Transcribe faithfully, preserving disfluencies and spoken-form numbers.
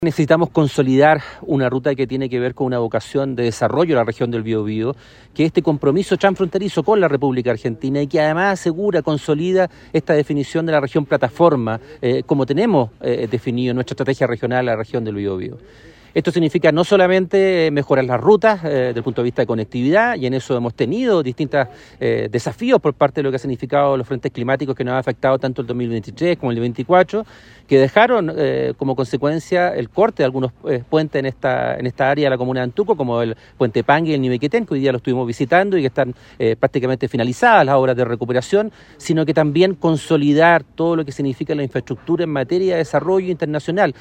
Necesitamos consolidar una ruta que tiene que ver con una vocación de desarrollo de la región del Biobío, que este compromiso transfronterizo con la República Argentina y que además asegura, consolida esta definición de la región plataforma, eh, como tenemos eh, definido en nuestra estrategia regional la región del Biobío. Esto significa no solamente mejorar las rutas eh, desde el punto de vista de conectividad, y en eso hemos tenido distintos eh, desafíos por parte de lo que ha significado los frentes climáticos que nos han afectado tanto el dos mil veintitrés como el veinticuatro, que dejaron eh, como consecuencia el corte de algunos eh, puentes en esta, en esta área de la comuna de Antuco, como el puente Pangue y el Nimequetén, que hoy día lo estuvimos visitando y que están eh, prácticamente finalizadas las obras de recuperación, sino que también consolidar todo lo que significa la infraestructura en materia de desarrollo internacional.